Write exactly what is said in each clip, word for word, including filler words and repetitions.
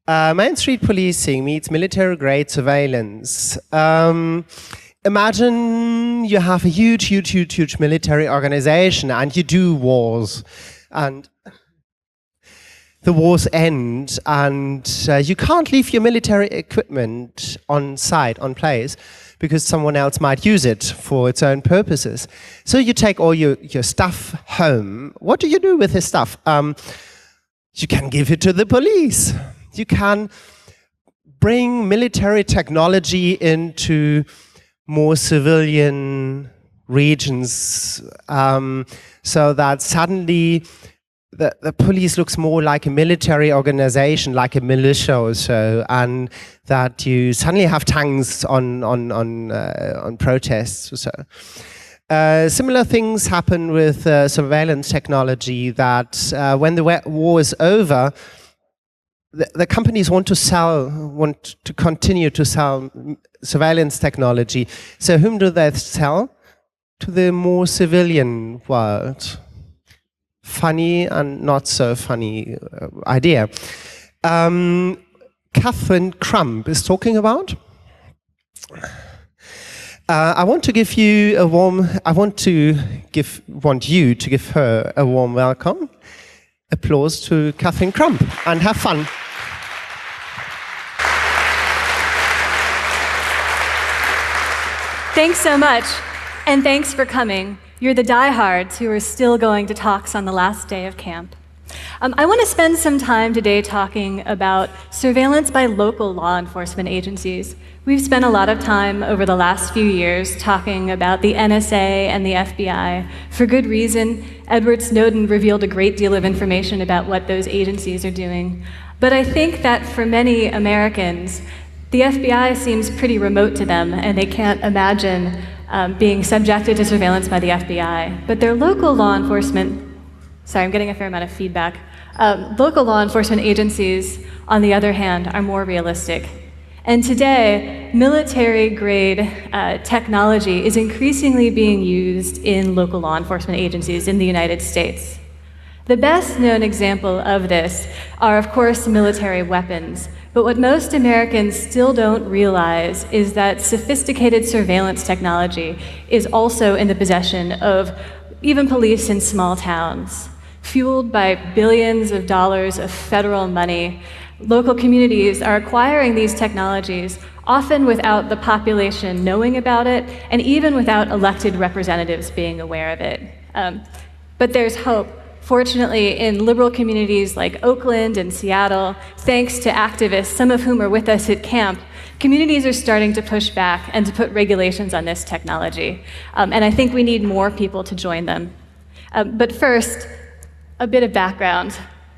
Uh, Main Street policing meets military-grade surveillance. Um, imagine you have a huge, huge, huge, huge military organization and you do wars. And the wars end and uh, you can't leave your military equipment on site, on place, because someone else might use it for its own purposes. So you take all your, your stuff home. What do you do with this stuff? Um, you can give it to the police. You can bring military technology into more civilian regions um, so that suddenly The, the police looks more like a military organization, like a militia or so, and that you suddenly have tanks on on on uh, on protests or so. Uh, similar things happen with uh, surveillance technology. That uh, when the war is over, the, the companies want to sell, want to continue to sell surveillance technology. So whom do they sell? To the more civilian world. Funny and not so funny uh, idea. Um, Catherine Crump is talking about. Uh, I want to give you a warm. I want to give. Want you to give her a warm welcome. Applause to Catherine Crump and have fun. Thanks so much, and thanks for coming. You're the diehards who are still going to talks on the last day of camp. Um, I want to spend some time today talking about surveillance by local law enforcement agencies. We've spent a lot of time over the last few years talking about the N S A and the F B I. For good reason. Edward Snowden revealed a great deal of information about what those agencies are doing. But I think that for many Americans, the F B I seems pretty remote to them, and they can't imagine Um, being subjected to surveillance by the F B I. But their local law enforcement, sorry, I'm getting a fair amount of feedback. Um, local law enforcement agencies, on the other hand, are more realistic. And today, military-grade uh, technology is increasingly being used in local law enforcement agencies in the United States. The best-known example of this are, of course, military weapons. But what most Americans still don't realize is that sophisticated surveillance technology is also in the possession of even police in small towns. Fueled by billions of dollars of federal money, local communities are acquiring these technologies, often without the population knowing about it, and even without elected representatives being aware of it. Um, but there's hope. Fortunately, in liberal communities like Oakland and Seattle, thanks to activists, some of whom are with us at camp, communities are starting to push back and to put regulations on this technology. Um, and I think we need more people to join them. Um, but first, a bit of background.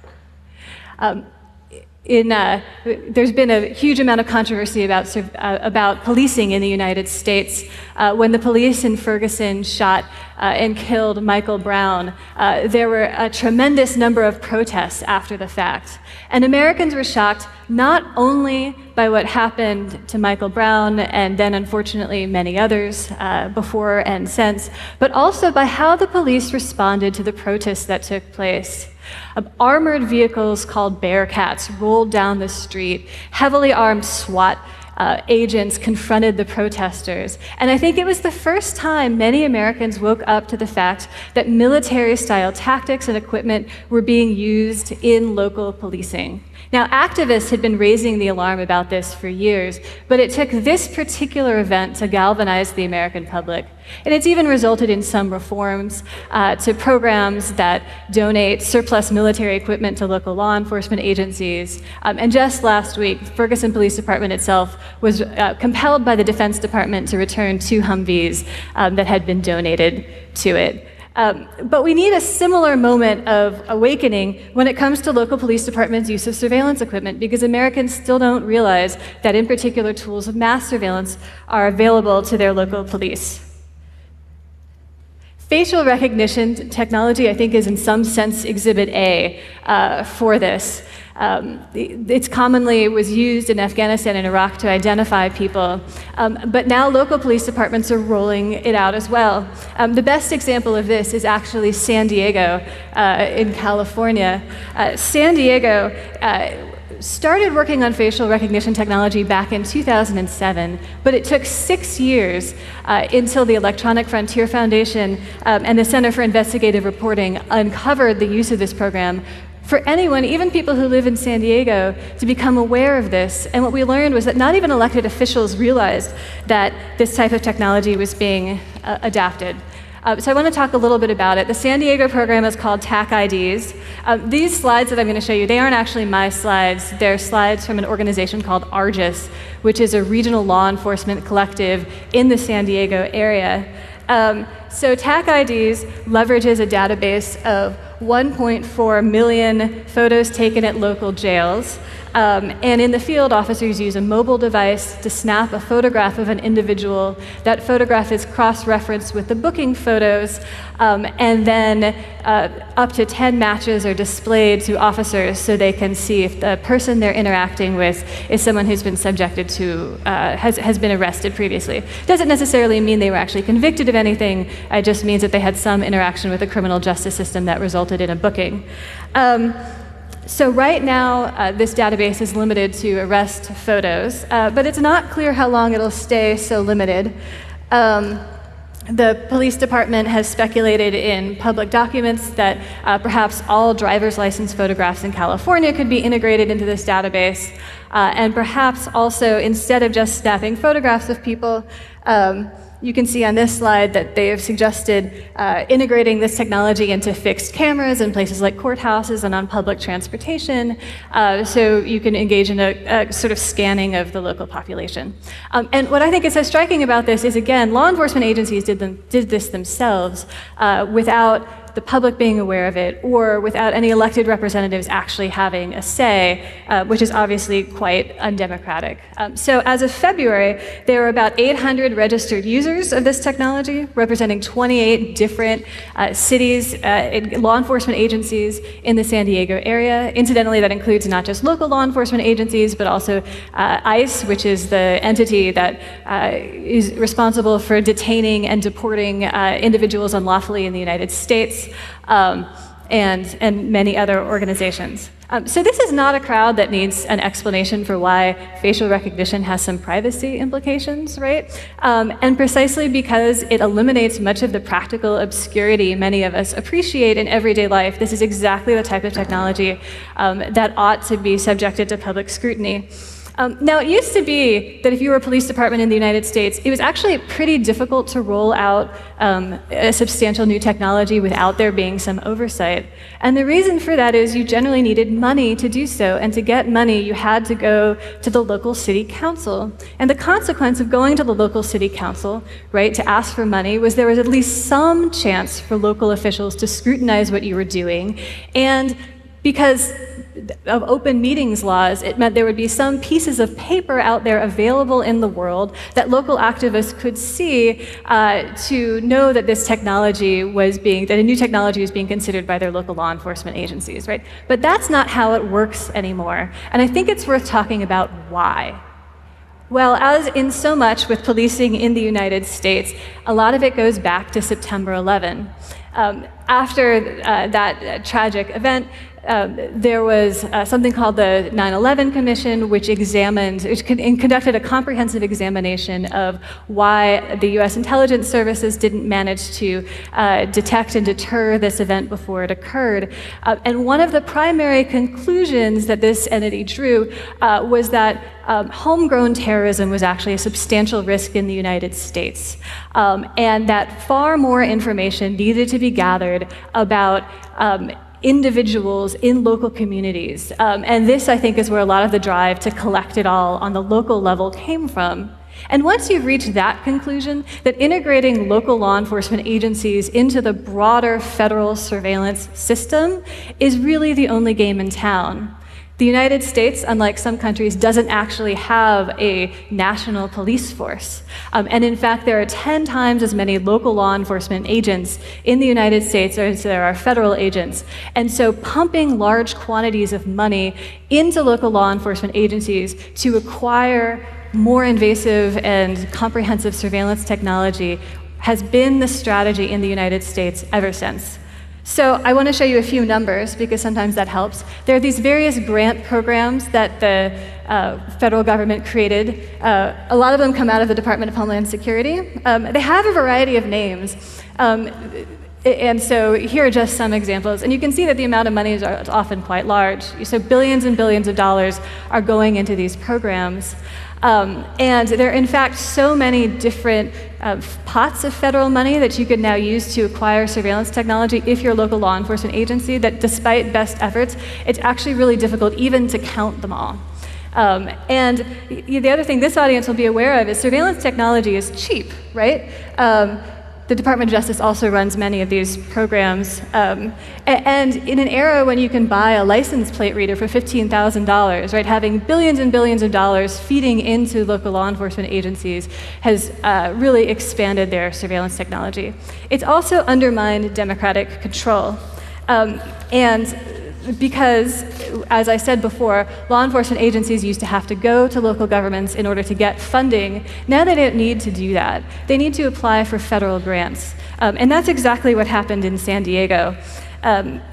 Um, In, uh, there's been a huge amount of controversy about, uh, about policing in the United States. Uh, when the police in Ferguson shot uh, and killed Michael Brown, uh, there were a tremendous number of protests after the fact. And Americans were shocked not only by what happened to Michael Brown and then unfortunately many others uh, before and since, but also by how the police responded to the protests that took place. Uh, armored vehicles called Bearcats rolled down the street. Heavily armed SWAT uh, agents confronted the protesters. And I think it was the first time many Americans woke up to the fact that military-style tactics and equipment were being used in local policing. Now, activists had been raising the alarm about this for years, but it took this particular event to galvanize the American public. And it's even resulted in some reforms uh, to programs that donate surplus military equipment to local law enforcement agencies. Um, and just last week, the Ferguson Police Department itself was uh, compelled by the Defense Department to return two Humvees um, that had been donated to it. Um, but we need a similar moment of awakening when it comes to local police departments' use of surveillance equipment, because Americans still don't realize that in particular tools of mass surveillance are available to their local police. Facial recognition technology, I think, is in some sense exhibit A uh, for this. Um, it's commonly was used in Afghanistan and Iraq to identify people, um, but now local police departments are rolling it out as well. Um, the best example of this is actually San Diego uh, in California. Uh, San Diego uh, started working on facial recognition technology back in two thousand seven, but it took six years uh, until the Electronic Frontier Foundation um, and the Center for Investigative Reporting uncovered the use of this program for anyone, even people who live in San Diego, to become aware of this. And what we learned was that not even elected officials realized that this type of technology was being uh, adapted. Uh, so I want to talk a little bit about it. The San Diego program is called T A C I Ds. Um, these slides that I'm going to show you, they aren't actually my slides. They're slides from an organization called ARGIS, which is a regional law enforcement collective in the San Diego area. Um, so T A C I Ds leverages a database of one point four million photos taken at local jails. Um, and in the field, officers use a mobile device to snap a photograph of an individual. That photograph is cross-referenced with the booking photos, um, and then uh, up to ten matches are displayed to officers so they can see if the person they're interacting with is someone who's been subjected to, uh, has, has been arrested previously. Doesn't necessarily mean they were actually convicted of anything. It just means that they had some interaction with the criminal justice system that resulted in a booking. Um, So right now, uh, this database is limited to arrest photos, uh, but it's not clear how long it'll stay so limited. Um, the police department has speculated in public documents that uh, perhaps all driver's license photographs in California could be integrated into this database, uh, and perhaps also, instead of just snapping photographs of people, um, you can see on this slide that they have suggested uh, integrating this technology into fixed cameras in places like courthouses and on public transportation, uh, so you can engage in a, a sort of scanning of the local population. Um, and what I think is so striking about this is, again, law enforcement agencies did, them, did this themselves uh, without the public being aware of it, or without any elected representatives actually having a say, uh, which is obviously quite undemocratic. Um, so as of February, there were about eight hundred registered users of this technology, representing twenty-eight different uh, cities, uh, law enforcement agencies in the San Diego area. Incidentally, that includes not just local law enforcement agencies, but also uh, ICE, which is the entity that uh, is responsible for detaining and deporting uh, individuals unlawfully in the United States. Um, and, and many other organizations. Um, so this is not a crowd that needs an explanation for why facial recognition has some privacy implications, right? Um, and precisely because it eliminates much of the practical obscurity many of us appreciate in everyday life, this is exactly the type of technology um, that ought to be subjected to public scrutiny. Um, now, it used to be that if you were a police department in the United States, it was actually pretty difficult to roll out um, a substantial new technology without there being some oversight. And the reason for that is you generally needed money to do so, and to get money, you had to go to the local city council. And the consequence of going to the local city council, right, to ask for money, was there was at least some chance for local officials to scrutinize what you were doing, and because of open meetings laws, it meant there would be some pieces of paper out there available in the world that local activists could see uh, to know that this technology was being, that a new technology was being considered by their local law enforcement agencies, right? But that's not how it works anymore. And I think it's worth talking about why. Well, as in so much with policing in the United States, a lot of it goes back to September eleventh. Um, after uh, that uh, tragic event, Uh, there was uh, something called the nine eleven Commission, which examined, which con conducted a comprehensive examination of why the U S intelligence services didn't manage to uh, detect and deter this event before it occurred. Uh, and one of the primary conclusions that this entity drew uh, was that um, homegrown terrorism was actually a substantial risk in the United States, um, and that far more information needed to be gathered about um, individuals in local communities. Um, and this, I think, is where a lot of the drive to collect it all on the local level came from. And once you've reached that conclusion, that integrating local law enforcement agencies into the broader federal surveillance system is really the only game in town. The United States, unlike some countries, doesn't actually have a national police force. Um, and in fact, there are ten times as many local law enforcement agents in the United States as there are federal agents. And so pumping large quantities of money into local law enforcement agencies to acquire more invasive and comprehensive surveillance technology has been the strategy in the United States ever since. So I want to show you a few numbers because sometimes that helps. There are these various grant programs that the uh, federal government created. Uh, a lot of them come out of the Department of Homeland Security. Um, they have a variety of names. Um, And so here are just some examples. And you can see that the amount of money is often quite large. So billions and billions of dollars are going into these programs. Um, and there are, in fact, so many different uh, pots of federal money that you could now use to acquire surveillance technology if you're a local law enforcement agency, that despite best efforts, it's actually really difficult even to count them all. Um, and the other thing this audience will be aware of is surveillance technology is cheap, right? Um, The Department of Justice also runs many of these programs. Um, and in an era when you can buy a license plate reader for fifteen thousand dollars, right, having billions and billions of dollars feeding into local law enforcement agencies has uh, really expanded their surveillance technology. It's also undermined democratic control. Um, and because, as I said before, law enforcement agencies used to have to go to local governments in order to get funding. Now they don't need to do that. They need to apply for federal grants. Um, and that's exactly what happened in San Diego. Um,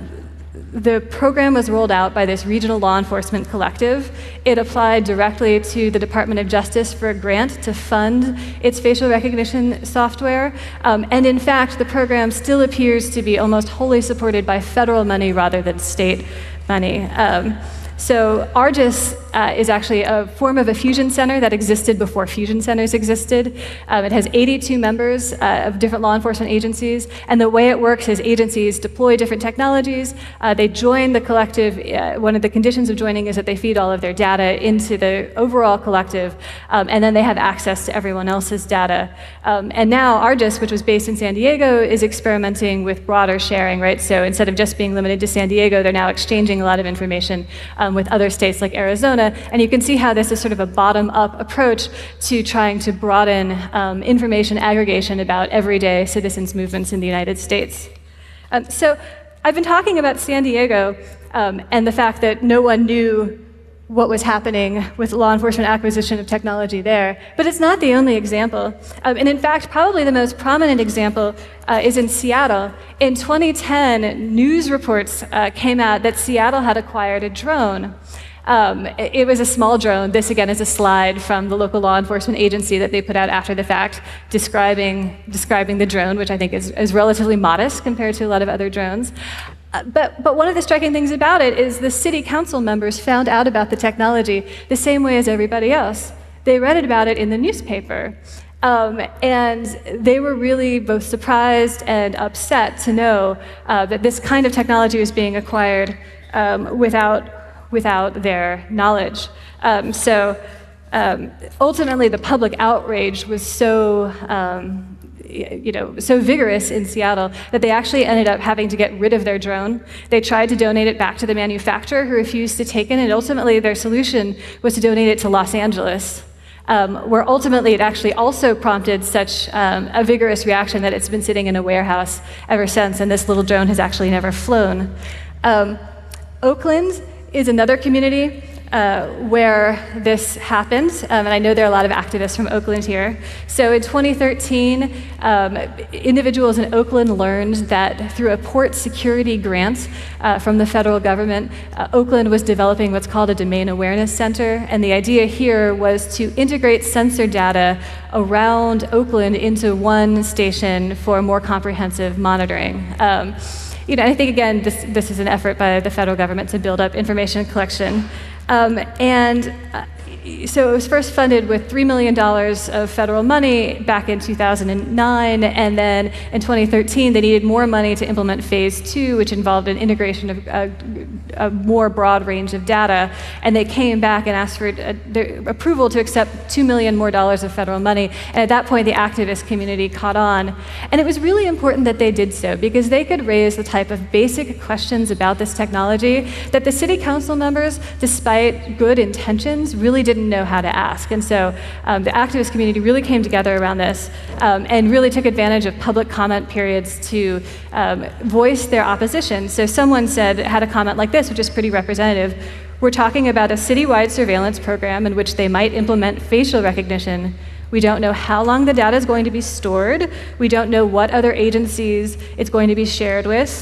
the program was rolled out by this regional law enforcement collective. It applied directly to the Department of Justice for a grant to fund its facial recognition software. Um, and in fact, the program still appears to be almost wholly supported by federal money rather than state money. Um, So ARGIS uh, is actually a form of a fusion center that existed before fusion centers existed. Um, it has eighty-two members uh, of different law enforcement agencies, and the way it works is agencies deploy different technologies, uh, they join the collective. Uh, one of the conditions of joining is that they feed all of their data into the overall collective, um, and then they have access to everyone else's data. Um, and now ARGIS, which was based in San Diego, is experimenting with broader sharing, right? So instead of just being limited to San Diego, they're now exchanging a lot of information um, with other states like Arizona, and you can see how this is sort of a bottom-up approach to trying to broaden um, information aggregation about everyday citizens' movements in the United States. Um, so I've been talking about San Diego um, and the fact that no one knew what was happening with law enforcement acquisition of technology there. But it's not the only example. Um, and in fact, probably the most prominent example uh, is in Seattle. In twenty ten, news reports uh, came out that Seattle had acquired a drone. Um, it, it was a small drone. This, again, is a slide from the local law enforcement agency that they put out after the fact, describing, describing the drone, which I think is, is relatively modest compared to a lot of other drones. Uh, but, but one of the striking things about it is the city council members found out about the technology the same way as everybody else. They read about it in the newspaper. Um, and they were really both surprised and upset to know uh, that this kind of technology was being acquired um, without, without their knowledge. Um, so um, ultimately, the public outrage was so um, you know, so vigorous in Seattle that they actually ended up having to get rid of their drone. They tried to donate it back to the manufacturer, who refused to take it, and ultimately their solution was to donate it to Los Angeles, um, where ultimately it actually also prompted such um, a vigorous reaction that it's been sitting in a warehouse ever since, and this little drone has actually never flown. Um, Oakland is another community Uh, where this happened, um, and I know there are a lot of activists from Oakland here. So in twenty thirteen, um, individuals in Oakland learned that through a port security grant uh, from the federal government, uh, Oakland was developing what's called a domain awareness center, and the idea here was to integrate sensor data around Oakland into one station for more comprehensive monitoring. Um, You know, I think, again, this, this is an effort by the federal government to build up information collection. Um, and uh, so it was first funded with three million dollars of federal money back in two thousand nine, and then in twenty thirteen they needed more money to implement phase two, which involved an integration of a, a more broad range of data, and they came back and asked for a, their approval to accept two million more dollars of federal money, and at that point the activist community caught on. And it was really important that they did so, because they could raise the type of basic questions about this technology that the city council members, despite good intentions, really didn't know how to ask. And so um, the activist community really came together around this um, and really took advantage of public comment periods to um, voice their opposition. So someone said, had a comment like this, which is pretty representative: "We're talking about a citywide surveillance program in which they might implement facial recognition. We don't know how long the data is going to be stored. We don't know what other agencies it's going to be shared with.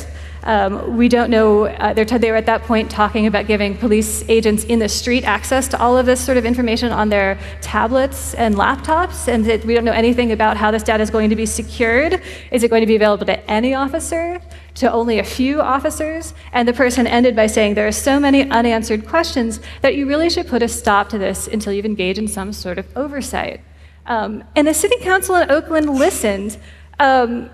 Um, we don't know, uh, they're t- they were at that point talking about giving police agents in the street access to all of this sort of information on their tablets and laptops, and that we don't know anything about how this data is going to be secured. Is it going to be available to any officer, to only a few officers? And the person ended by saying there are so many unanswered questions that you really should put a stop to this until you've engaged in some sort of oversight. Um, and the city council in Oakland listened um,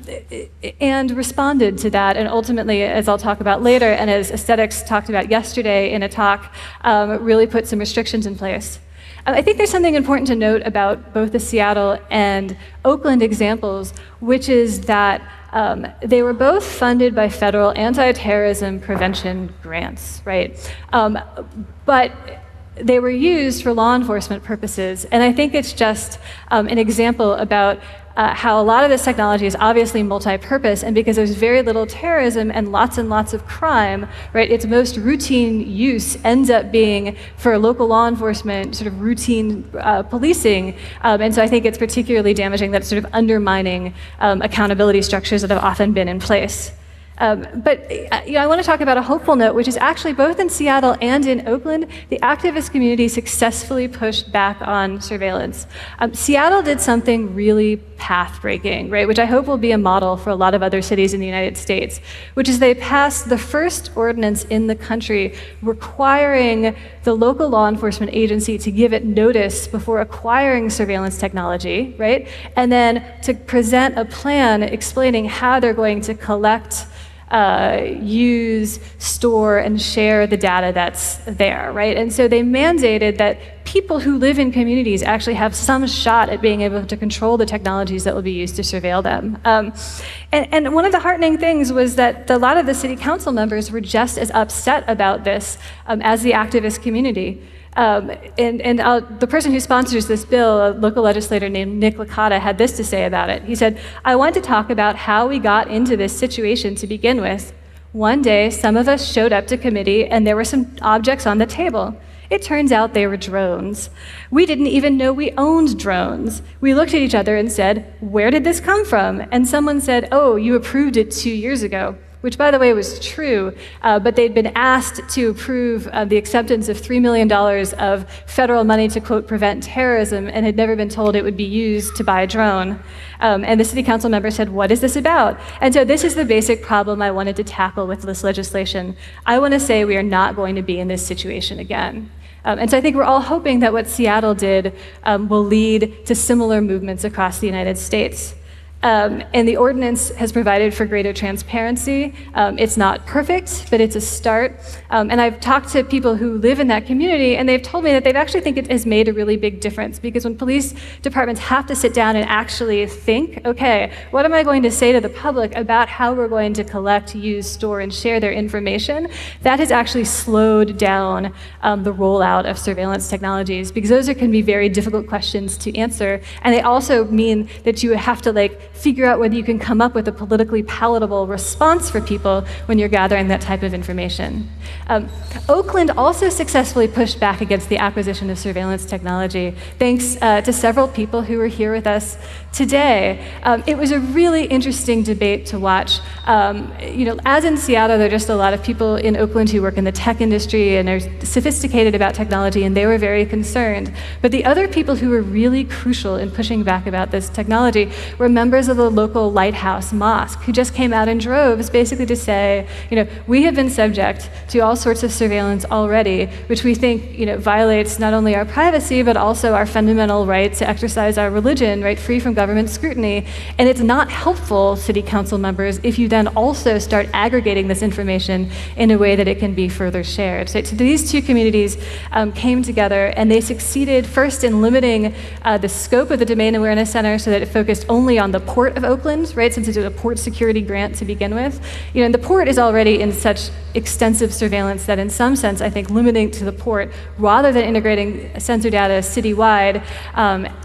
and responded to that, and ultimately, as I'll talk about later, and as Aesthetics talked about yesterday in a talk, um, really put some restrictions in place. I think there's something important to note about both the Seattle and Oakland examples, which is that um, they were both funded by federal anti-terrorism prevention grants, right? Um, but they were used for law enforcement purposes, and I think it's just um, an example about Uh, how a lot of this technology is obviously multi-purpose, and because there's very little terrorism and lots and lots of crime, right, its most routine use ends up being for local law enforcement, sort of routine uh, policing, um, and so I think it's particularly damaging that it's sort of undermining um, accountability structures that have often been in place. Um, but uh, you know, I want to talk about a hopeful note, which is actually both in Seattle and in Oakland, the activist community successfully pushed back on surveillance. Um, Seattle did something really path-breaking, right, which I hope will be a model for a lot of other cities in the United States, which is they passed the first ordinance in the country requiring the local law enforcement agency to give it notice before acquiring surveillance technology, right, and then to present a plan explaining how they're going to collect, Uh, use, store, and share the data that's there, right? And so they mandated that people who live in communities actually have some shot at being able to control the technologies that will be used to surveil them. Um, and, and one of the heartening things was that a lot of the city council members were just as upset about this um, as the activist community. Um, and and uh, the person who sponsors this bill, a local legislator named Nick Licata, had this to say about it. He said, "I want to talk about how we got into this situation to begin with. One day, some of us showed up to committee and there were some objects on the table. It turns out they were drones. We didn't even know we owned drones. We looked at each other and said, 'Where did this come from?' And someone said, 'Oh, you approved it two years ago.'" Which, by the way, was true, uh, but they'd been asked to approve uh, the acceptance of three million dollars of federal money to, quote, prevent terrorism, and had never been told it would be used to buy a drone. Um, and the city council member said, "What is this about?" And so this is the basic problem I wanted to tackle with this legislation. I want to say we are not going to be in this situation again. Um, and so I think we're all hoping that what Seattle did um, will lead to similar movements across the United States. Um, and the ordinance has provided for greater transparency. Um, it's not perfect, but it's a start. Um, and I've talked to people who live in that community, and they've told me that they actually think it has made a really big difference, because when police departments have to sit down and actually think, okay, what am I going to say to the public about how we're going to collect, use, store, and share their information, that has actually slowed down um, the rollout of surveillance technologies, because those are, can be very difficult questions to answer. And they also mean that you have to like figure out whether you can come up with a politically palatable response for people when you're gathering that type of information. Um, Oakland also successfully pushed back against the acquisition of surveillance technology, thanks uh, to several people who were here with us today. Um, it was a really interesting debate to watch. Um, you know, as in Seattle, there are just a lot of people in Oakland who work in the tech industry and are sophisticated about technology, and they were very concerned. But the other people who were really crucial in pushing back about this technology were members of the local Lighthouse Mosque, who just came out in droves basically to say, you know, we have been subject to all sorts of surveillance already, which we think, you know, violates not only our privacy, but also our fundamental right to exercise our religion, right, free from government scrutiny. And it's not helpful, city council members, if you then also start aggregating this information in a way that it can be further shared. So, so these two communities um, came together, and they succeeded first in limiting uh, the scope of the Domain Awareness Center so that it focused only on the Port of Oakland, right, since it's a port security grant to begin with. You know, and the port is already in such extensive surveillance that in some sense, I think limiting to the port rather than integrating sensor data citywide um,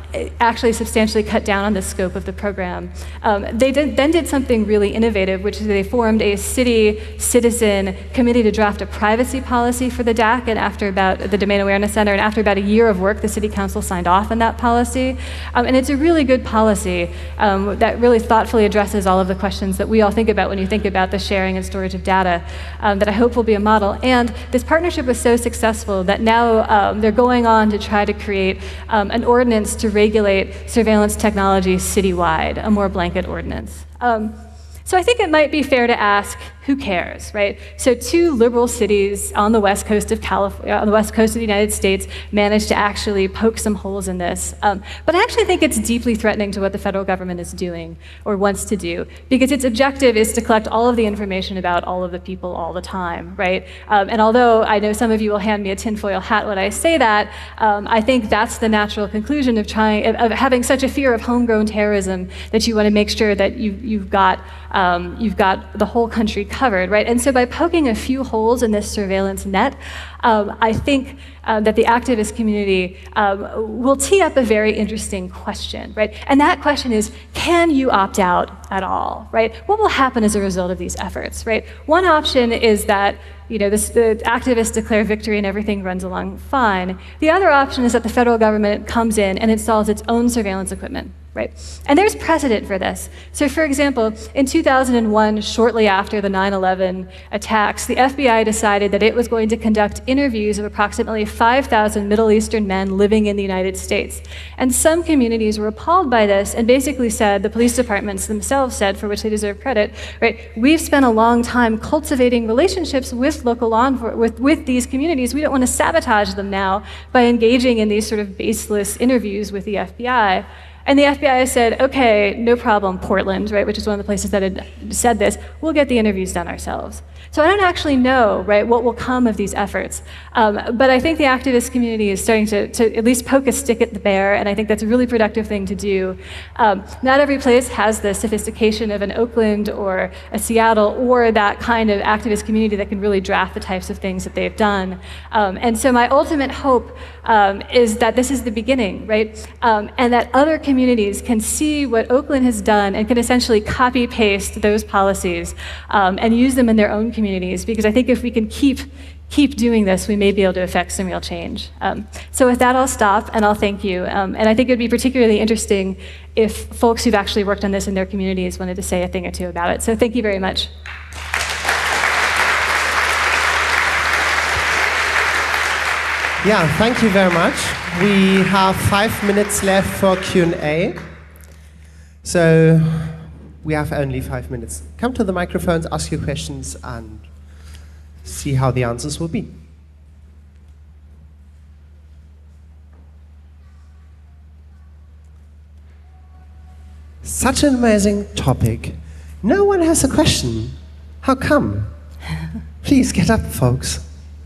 actually substantially cut down on the scope of the program. Um, they did, then did something really innovative, which is they formed a city citizen committee to draft a privacy policy for the D A C, and after about the Domain Awareness Center, and after about a year of work, the City Council signed off on that policy. Um, and it's a really good policy um, that really thoughtfully addresses all of the questions that we all think about when you think about the sharing and storage of data, um, that I hope will be a model. And this partnership was so successful that now um, they're going on to try to create um, an ordinance to regulate surveillance technology citywide, a more blanket ordinance. Um, so I think it might be fair to ask, who cares, right? So two liberal cities on the west coast of California, on the west coast of the United States, managed to actually poke some holes in this. Um, but I actually think it's deeply threatening to what the federal government is doing or wants to do, because its objective is to collect all of the information about all of the people all the time, right? Um, and although I know some of you will hand me a tinfoil hat when I say that, um, I think that's the natural conclusion of trying, of, of having such a fear of homegrown terrorism that you want to make sure that you, you've got, um, you've got the whole country covered, right? And so by poking a few holes in this surveillance net, um, I think uh, that the activist community um, will tee up a very interesting question, right? And that question is, can you opt out at all, right? What will happen as a result of these efforts, right? One option is that you know, this, the activists declare victory and everything runs along fine. The other option is that the federal government comes in and installs its own surveillance equipment, right? And there's precedent for this. So for example, in two thousand one, shortly after the nine eleven attacks, the F B I decided that it was going to conduct interviews of approximately five thousand Middle Eastern men living in the United States. And some communities were appalled by this and basically said, the police departments themselves said, for which they deserve credit, right? We've spent a long time cultivating relationships with local law enforcement, with, with these communities. We don't want to sabotage them now by engaging in these sort of baseless interviews with the F B I. And the F B I said, okay, no problem, Portland, right, which is one of the places that had said this, we'll get the interviews done ourselves. So I don't actually know, right, what will come of these efforts. Um, but I think the activist community is starting to, to at least poke a stick at the bear, and I think that's a really productive thing to do. Um, not every place has the sophistication of an Oakland or a Seattle or that kind of activist community that can really draft the types of things that they've done. Um, and so my ultimate hope um, is that this is the beginning, right? Um, and that other communities can see what Oakland has done and can essentially copy-paste those policies um, and use them in their own communities, because I think if we can keep keep doing this, we may be able to affect some real change. Um, so with that, I'll stop and I'll thank you. Um, and I think it would be particularly interesting if folks who've actually worked on this in their communities wanted to say a thing or two about it. So thank you very much. Yeah, thank you very much. We have five minutes left for Q and A. So we have only five minutes. Come to the microphones, ask your questions, and see how the answers will be. Such an amazing topic. No one has a question. How come? Please get up, folks.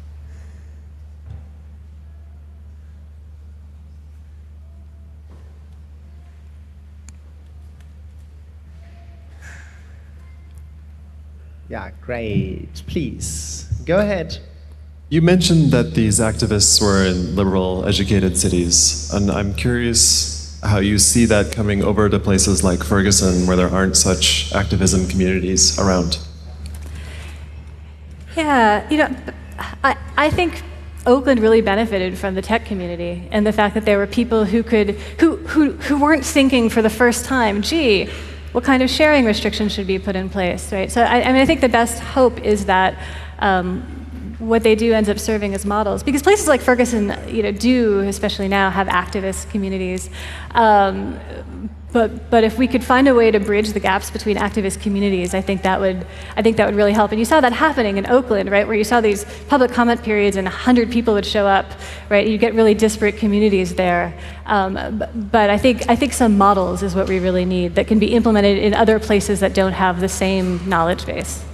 Yeah, great. Please, go ahead. You mentioned that these activists were in liberal, educated cities, and I'm curious how you see that coming over to places like Ferguson, where there aren't such activism communities around. Yeah, you know, I, I think Oakland really benefited from the tech community and the fact that there were people who could, who, who, who weren't thinking for the first time, gee, what kind of sharing restrictions should be put in place, right? So I, I mean, I think the best hope is that um, what they do ends up serving as models, because places like Ferguson, you know, do, especially now, have activist communities. Um, but but if we could find a way to bridge the gaps between activist communities, I think that would I think that would really help. And you saw that happening in Oakland, right, where you saw these public comment periods and a hundred people would show up, right? You get really disparate communities there. Um, but, but I think I think some models is what we really need that can be implemented in other places that don't have the same knowledge base.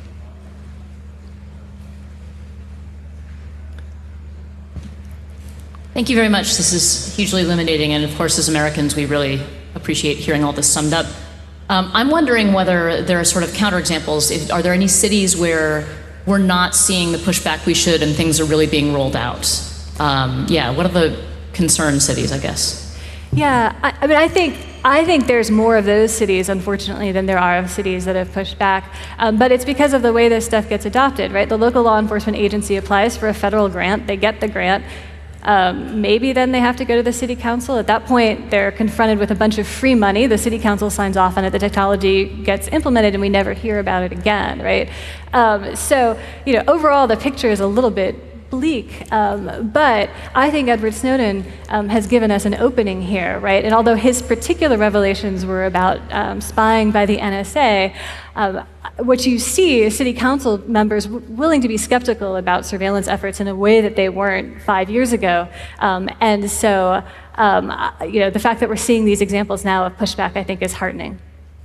Thank you very much. This is hugely illuminating, and of course, as Americans, we really appreciate hearing all this summed up. Um, I'm wondering whether there are sort of counterexamples. If, are there any cities where we're not seeing the pushback we should and things are really being rolled out? Um, yeah, what are the concerned cities, I guess? Yeah, I, I mean, I think I think there's more of those cities, unfortunately, than there are of cities that have pushed back. Um, but it's because of the way this stuff gets adopted, right? The local law enforcement agency applies for a federal grant, they get the grant. Um, maybe then they have to go to the city council. At that point, they're confronted with a bunch of free money. The city council signs off on it. The technology gets implemented, and we never hear about it again, right? Um, so, you know, overall, the picture is a little bit bleak, um, but I think Edward Snowden um, has given us an opening here, right? And although his particular revelations were about um, spying by the N S A, um, what you see is city council members w- willing to be skeptical about surveillance efforts in a way that they weren't five years ago. Um, and so, um, you know, the fact that we're seeing these examples now of pushback, I think, is heartening.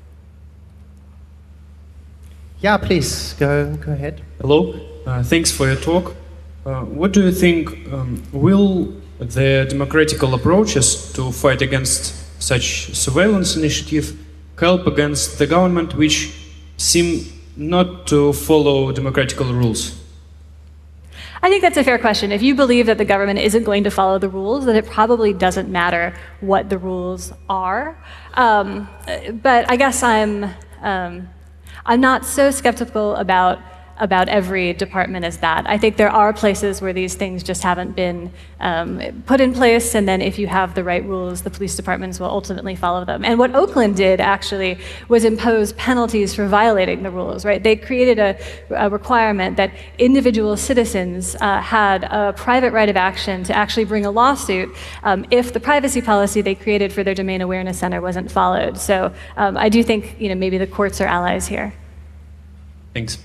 Yeah, please, go, go ahead. Hello, uh, thanks for your talk. Uh, what do you think, um, will the democratical approaches to fight against such surveillance initiative help against the government which seem not to follow democratical rules? I think that's a fair question. If you believe that the government isn't going to follow the rules, then it probably doesn't matter what the rules are. Um, but I guess I'm, um, I'm not so skeptical about about every department as that. I think there are places where these things just haven't been um, put in place, and then if you have the right rules, the police departments will ultimately follow them. And what Oakland did, actually, was impose penalties for violating the rules, right? They created a, a requirement that individual citizens uh, had a private right of action to actually bring a lawsuit um, if the privacy policy they created for their Domain Awareness Center wasn't followed. So um, I do think, you know, maybe the courts are allies here. Thanks.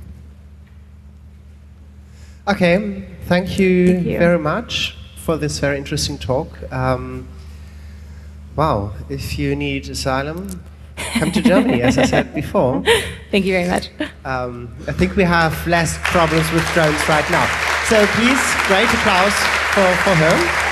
Okay, thank you, Thank you. very much for this very interesting talk. Um, wow, if you need asylum, come to Germany, as I said before. Thank you very much. Um, I think we have less problems with drones right now. So please, great applause for, for her.